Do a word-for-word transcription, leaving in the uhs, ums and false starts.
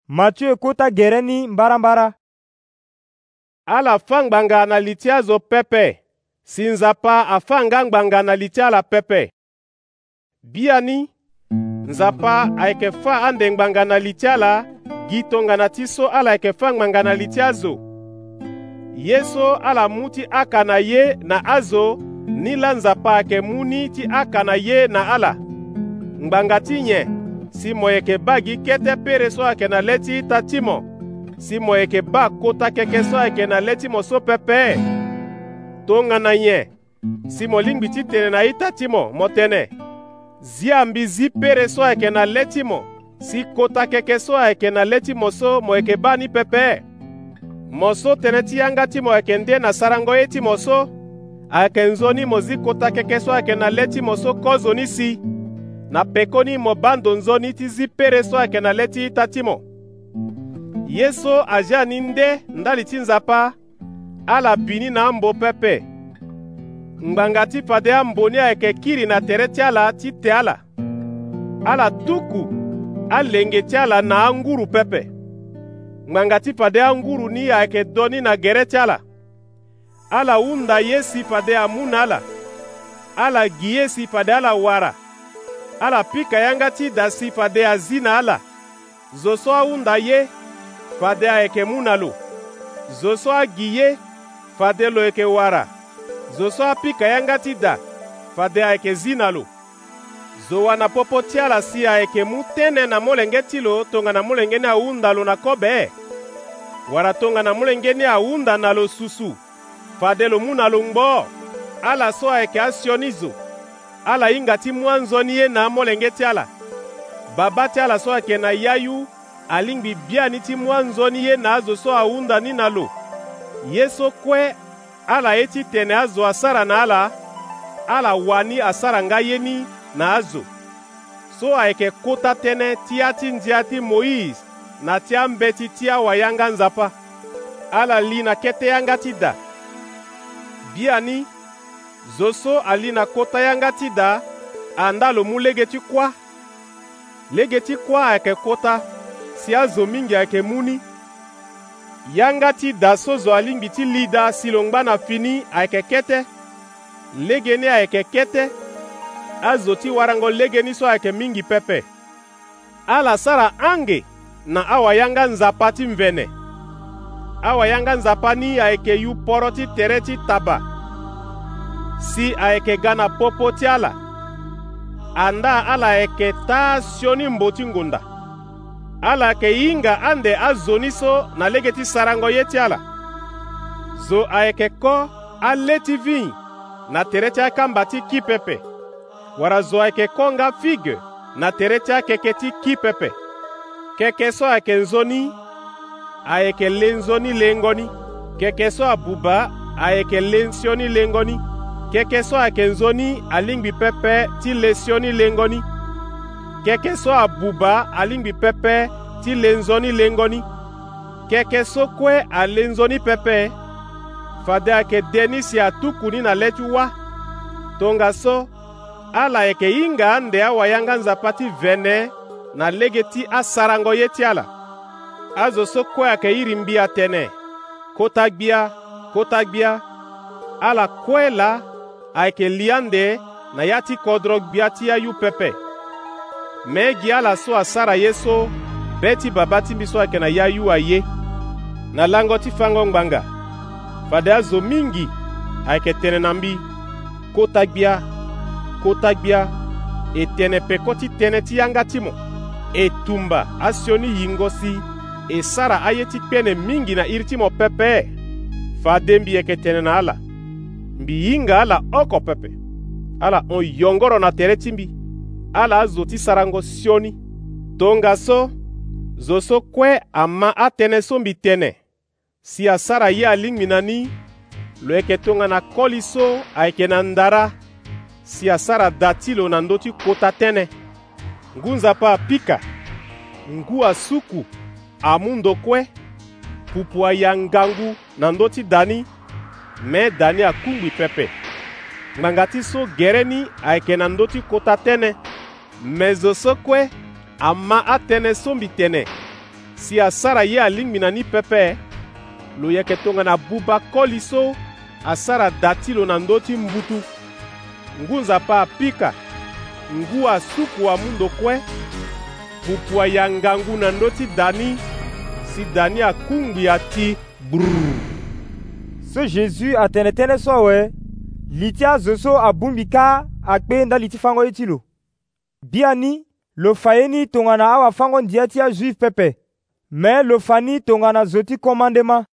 Mathieu kota gereni mbara-mbara. Ala fa ngbanga na litia zo pepe, si nzapa afa nga ngbanga na litia la pepe. Biani, nzapa ayeke fa ande ngbanga na litia la, gi tongana ti so ala yeke fa ngbanga na litia zo. Ye so ala mu ti aka na ye na azo, ni la nzapa ayeke mu ni ti aka na ye na ala. Ngbanga ti nye, si mo yeke ba gi kete pere so ayeke na le ti ta ti mo, si mo yeke ba kota keke so ayeke na le ti mo so pepe. Tongana nye, si mo lingbi ti tene na ye ta ti mo, mo tene. Zia mbi zi pere so ayeke na le ti mo, si kota keke so ayeke na le ti mo so mo yeke ba ni pepe. Mo so tene ti yanga ti mo ayeke nde na sarango ye ti mo so, ayeke nzoni mo zi kota keke so ayeke na le ti mo so kozo ni si, na peko ni mo bando nzoni ti zi pere so ayeke na le ti ta ti mo. Ye so azi ani nde ndali ti nzapa, ala bini na ambo pepe. Ngbanga ti fade ambo ni ayeke kiri na tere ti ala ti te ala. Ala tuku alenge ti ala na anguru pepe. Ngbanga ti fade anguru ni ayeke doni na gere ti ala. Ala hunda ye si fade amu na ala. Ala gi ye si fade ala wara. Ala pika yanga ti da si fade azi na ala. Zo so ahunda ye, fade ayeke mu na lo. Zo so agi ye, fade lo yeke wara. Zo so apika yanga ti da, fade ayeke zi na lo. Zo wana popo ti ala si ayeke mu tënë na molenge ti lo tongana molenge ni ahunda lo na kobe. Wara tongana molenge ni ahunda na lo susu, fade lo mu na lo ngbo. Ala so ayeke asioni zo, ala hinga ti mu anzoni ye na molenge ti ala. Baba ti ala so ayeke na yayu, alingbi biani ti mu anzoni ye na azo so ahunda ni na lo. Ye so kue ala ye ti tene azo asara na ala, ala wani asara nga ye ni na azo. So ayeke kota tënë ti ya ti ndia ti Moïse na ti ambe ti ti awayanga nzapa. Ala li na kete yanga ti da. Biani, zo so ali na kota yanga ti da, anda lo mu lege ti kuâ. Lege ti kuâ ayeke kota, si azo mingi ayeke mu ni. Yanga ti da so zo alingbi ti lida si lo ngba na fini ayeke kete. Lege ni ayeke kete, azo ti warango lege ni so ayeke mingi pepe. Ala sara ange na awayanga nzapa ti mvene. Awayanga nzapa ni ayeke yu poro ti tere ti taba, si ayeke ga na popo ti ala. Anda ala ayeke ta sioni mbo ti ngunda. Ala ayeke hinga ande azo ni so na lege ti sarango ye ti ala. Zo ayeke ko ale ti viny na tere ti akamba ti ki pepe. Wara zo ayeke ko nga figue na tere ti akeke ti ki pepe. Keke so ayeke nzoni, ayeke le nzoni le ngoni. Keke so abuba, ayeke le nsioni le ngoni. Keke so ayeke nzoni alingbi pepe ti le sioni le ngoni. Keke so abuba alingbi pepe ti le nzoni le ngoni. Keke so kue ale nzoni pepe, fade ayeke deni si atuku ni na le ti wâ. Tongaso, ala ayeke hinga ande awayanga nzapa ti vene na lege ti asarango ye ti ala. Azo so kue ayeke iri mbi atene, kota gbia, kota gbia. Ala kue la ayeke li ande na ya ti kodro gbia ti ayu pepe. Me gi ala so asara ye so, be ti baba ti mbi so ayeke na yayu aye. Na lango ti fango ngbanga, fade azo mingi ayeke tene na mbi, kota gbia, kota gbia, e tene peko ti tene ti yanga ti mo. E tumba asioni yingo si, e sara aye ti kpene mingi na iri ti mo pepe. Fade mbi yeke tene na ala, mbi hinga ala oko pepe. Ala on yongoro na tere ti mbi, ala azo ti sarango sioni. Tongaso, zo so kue ama atene so mbi tene, si asara ye alingbi na ni, lo yeke tongana koli so ayeke na ndara, si asara da ti lo na ndö ti kota tënë. Ngu nzapa apika, ngu asuku amu ndo kue, pupu aya ngangu na ndö ti da ni, me da ni akungbi pepe. Ngbanga ti so gere ni ayeke na ndö ti kota tënë, me zo so kue ama atene so mbi tene, si a sara ye aling mi na ni pepe, lo yeke tongana buba koli so a sara da ti lo na ndö ti mbutu. Ngu nzapa apika, ngu asupu amundo kue, pupu ayangangu na ndö ti da ni, si da ni akungbi ati brrr. So Jésus atene tënë so awe, li ti azo so abungbi ka akpe nda li ti fango ye ti lo. Bia ni lo fa ye ni tongana awafango ndia ti ajuive pepe, me lo fa ni tongana zo ti commandement.